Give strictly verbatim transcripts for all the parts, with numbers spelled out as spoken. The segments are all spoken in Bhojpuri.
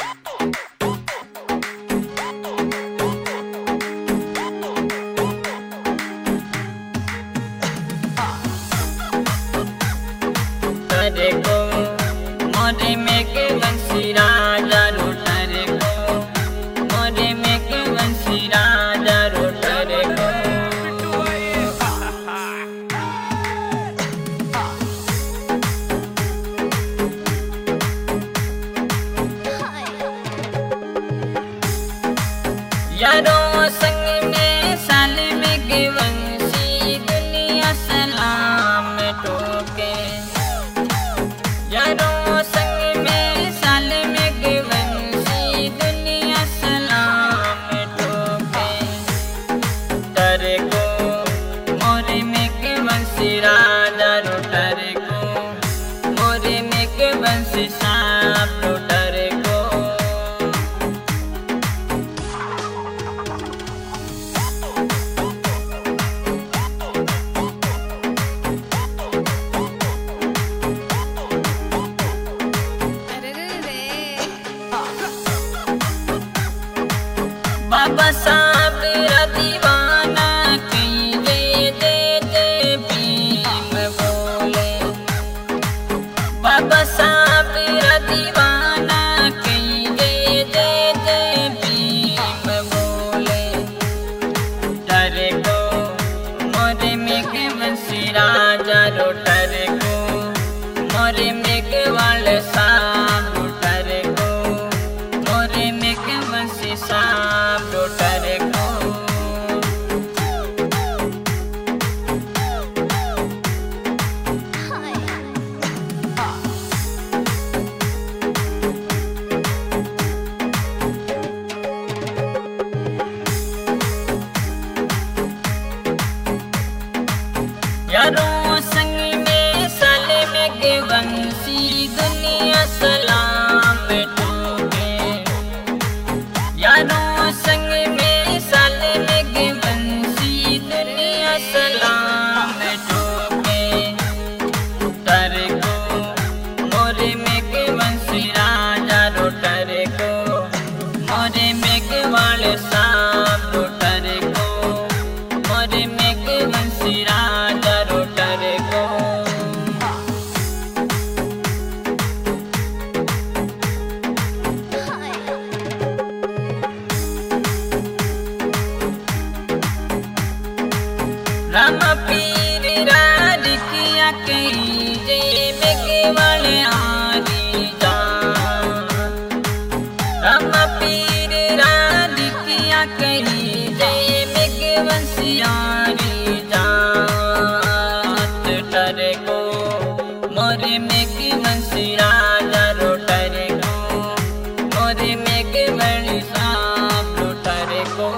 रोटरे को मोरे में के बंसी राजा रोटरे को मोरे में के बंसी राजा रोटरे को यारों संग में साल में के बंसी दुनिया सलाम ठोके यारों संग में साल में के बंसी दुनिया सलाम ठोके रोटरे को मोरे में के बंसी राजा रोटरे को मोरे में के बंसी सांप रोटरे को बाबा साहब रा दीवाना कहीं दे दे दे भीम बोले बाबा साहब रा दीवाना कहीं दे दे दे भीम बोले रोटरे को मोरे में के बंसी राजा रोटरे को मोरे में के वाले साहब रोटरे को मोरे में के बंसी साहब रोटरे को यारों संग में साल में के बंसी दुनिया सलाम ठोके यारों संग में साल में के बंसी दुनिया सलाम ठोके रोटरे को मोरे में के बंसी राजा रोटरे को मोरे में के वाले सांप रोटरे को मोरे में के बंसी राजा रोटरे को राम पीर राज किया कहीं जय में वाले आरी जा राम पीर राज किया कहीं जय में बंसियारी जा रोटरे को मोरे में के बंसी राजा रोटरे को मोरे में के बड़ी सांप रोटरे को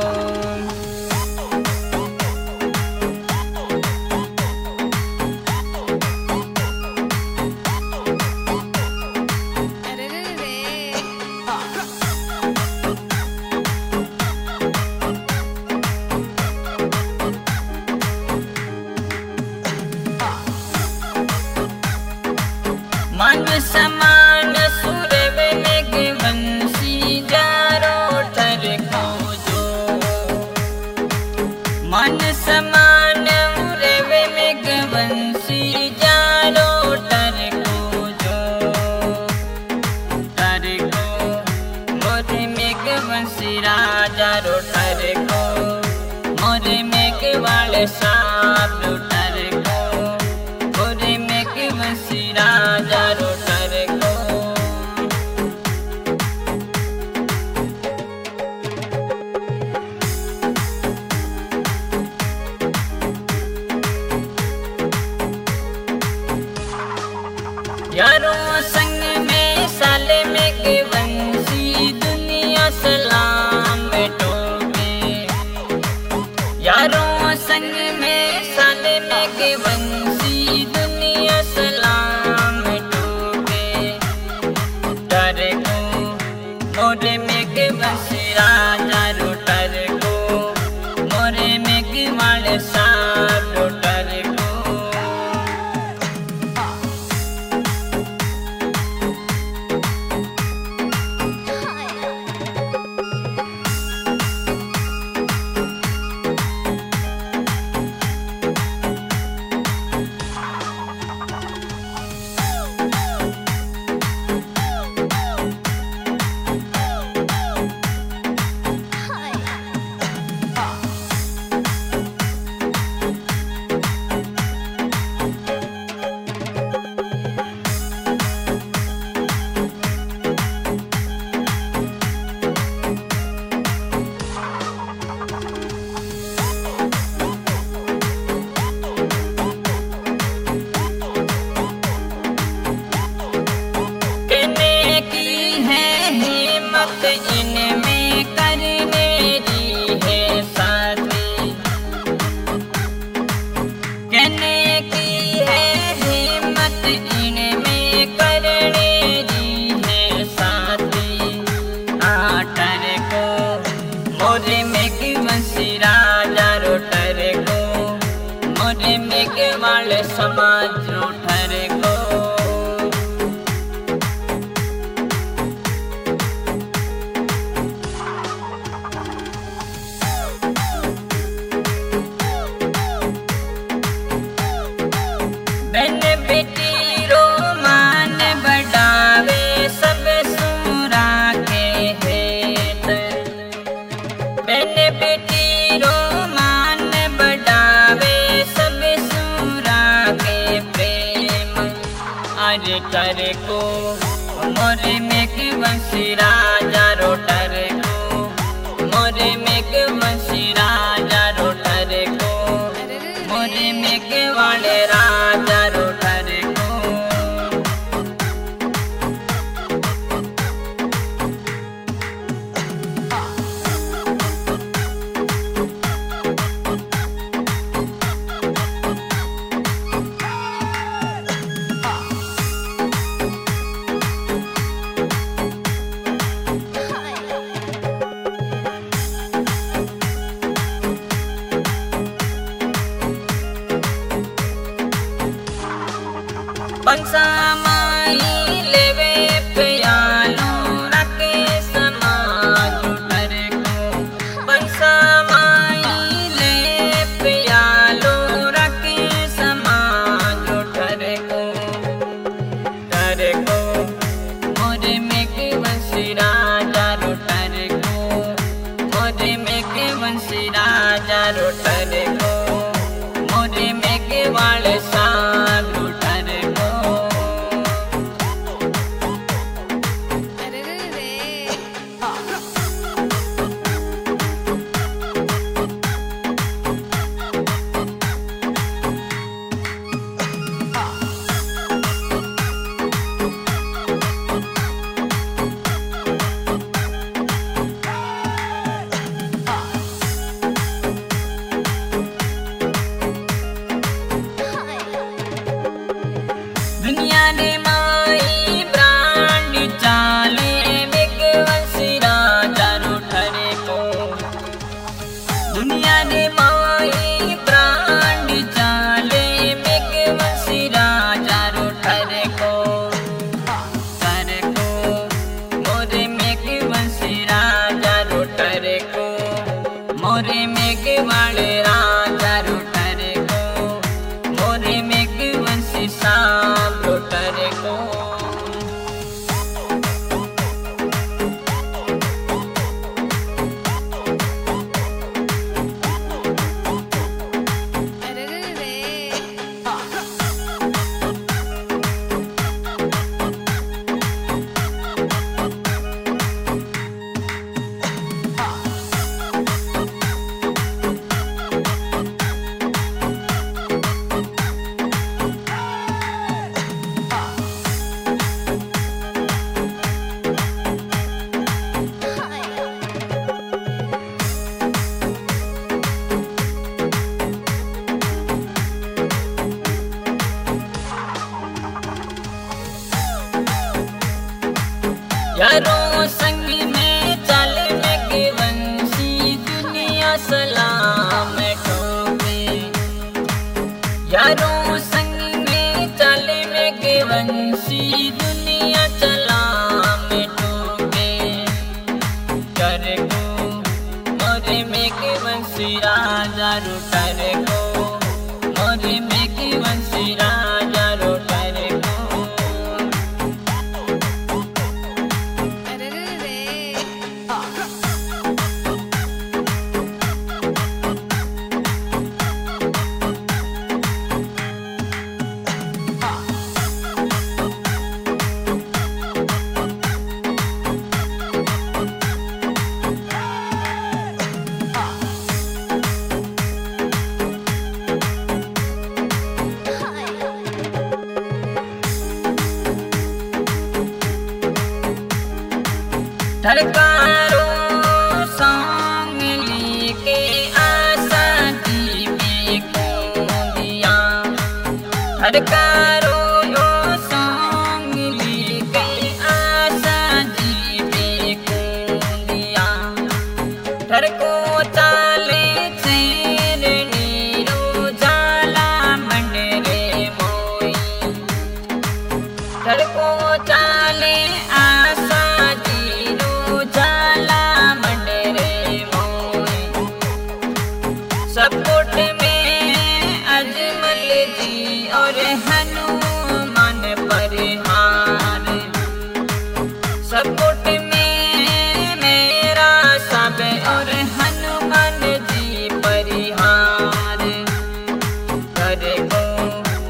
मन समान सुरव में के बंसी जा रोटरे को जो मन समान उरव में के बंसी जा रोटरे को जो रोटरे को मोरे में के बंसी राजा रोटरे को मोरे में के वाले सांप रोटरे को मोरे में के बंसी राजा रोटरे को यारों संग में साल में के बंसी दुनिया सलाम ठोके यारों संग में साल में के बंसी दुनिया सलाम ठोके रोटरे को मोरे में के बंसी राजा रोटरे को मोरे में के वाले सांप रोटरे को हिम्मत इनमें करने दी है साथी, कहने की है हिम्मत इनमें करने दी है साथी। आटर को मोरे मेघवंशी राजा रोटर को, मोरे मेघवाल समाज रोटर को। बहन बेटी रोमान बढ़ावे सब सूरा के हेत, बहन बेटी रोमान बढ़ावे सब सूरा के प्रेम। अरे कर को मोरे मेघवंशी राजा रोटर को, मोरे मेघवंशी राजा रोटर को, मोरे मेघवाले राजा रोटर को। पंसा माई लेवे प्यालो रखे समाज रोटर को, पंसा माई ले प्यालो रखे समाज रोटर को। तर को मोरे मेघवंशी राजा रोटर को, मोरे मेघवंशी राजा रोटर को, मोरे मेघवाल साहब रोटर को। दुनिया ने माई ब्रांड चाले मेघवंशी राजा रोटर को, दुनिया ने माई ब्रांड चाले मेघवंशी राजा रोटर को। कर को मोरे मेघवंशी राजा रोटर को, मोरे मेघवाले राजा रोटर को, मोरे मेघवंशी साहब रोटर को। यारों संग में चल मेघवंशी दुनिया सलाम ठोके, यारों संग में चल मेघवंशी दुनिया सलाम ठोके। कर को मोरे मेघवंशी राजा रोटर को, मोरे मेघवंशी राजा रोटर को। ठड़कारो सांग लेके आशा जी पे कूदिया ठड़कारो यो सांग लेके आशा जी पे कूदिया ठड़को चाले ठड़को चाले आशा जीरो जाला मंडरे मोई सपोर्ट में अजमल जी और हनुमान परिहार सपोर्ट में मेरा सब और हनुमान जी परिहार करे को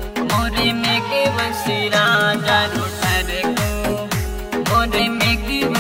मोरे में के वसीरा ठड़को मोरे में की